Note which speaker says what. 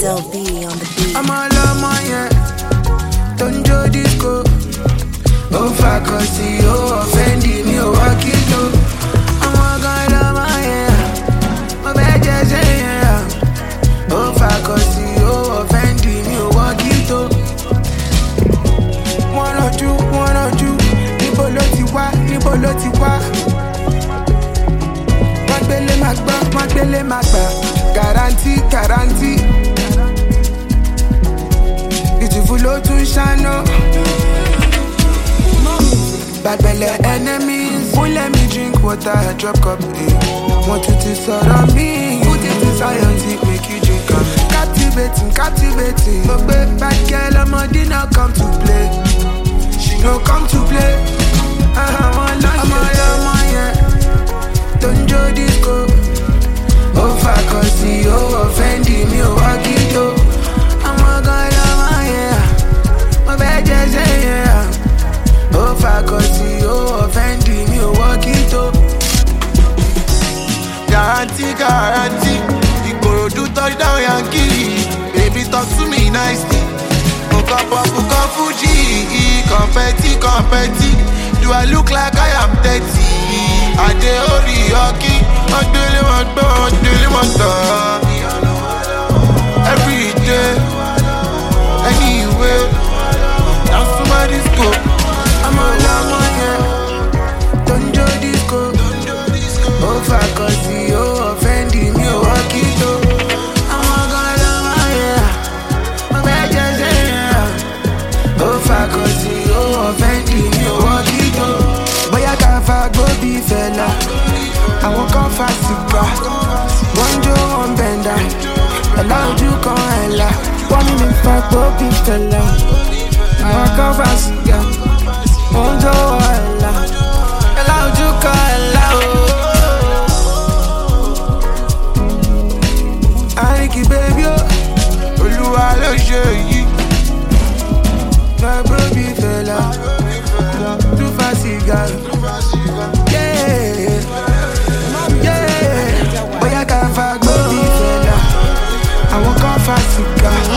Speaker 1: Del B on the beat.
Speaker 2: I'm all on my don't do disco. Oh, fuck, see, oh, offended me, oh, I kill you. I'm all gonna my bad, just yeah. Oh, fuck, see, oh, offended me, oh, I kill you. One or two, Niboloti wa. Magbele magba, guarantee. Beautiful to shine. Bad belly enemies, won't let me drink water, I drop cup. Want you to surround me, put it inside your tea, make you drink up. Captivating. No bad girl, I'm a dinner come to play. She no come to play. I'm don't do disco. Oh, fuck, see, oh, offended me, oh, I get you. I'm a my bad, just yeah. Oh, fuck, see, oh, offended me, oh, I get you. Guarantee. You go do touchdown, Yankee. Baby, talk to me nicely. Fuka Fuji, confetti. Do I look like I am 30? I dey Orioki, I daily every day, anyway. Now somebody go. I'm all on don't do disco. Oh, fuck, see, oh, offended me, oh, I keep you. I'm all my bad, just yeah. Oh, fuck, see, oh, offended me, oh, I keep you. Boy, I can't fuck, go be fella. I won't come fast to go. One Joe, one bender. Allow you come hella. 1 minute fuck, go be fella. I won't come fast to go. One Joe, hella. Allow you come hella. Aniki baby, Oluwa lo ṣe yìí. My baby fella, too fast cigar. Yeah. Boy, I can't fuck baby fella. I won't come fast cigar.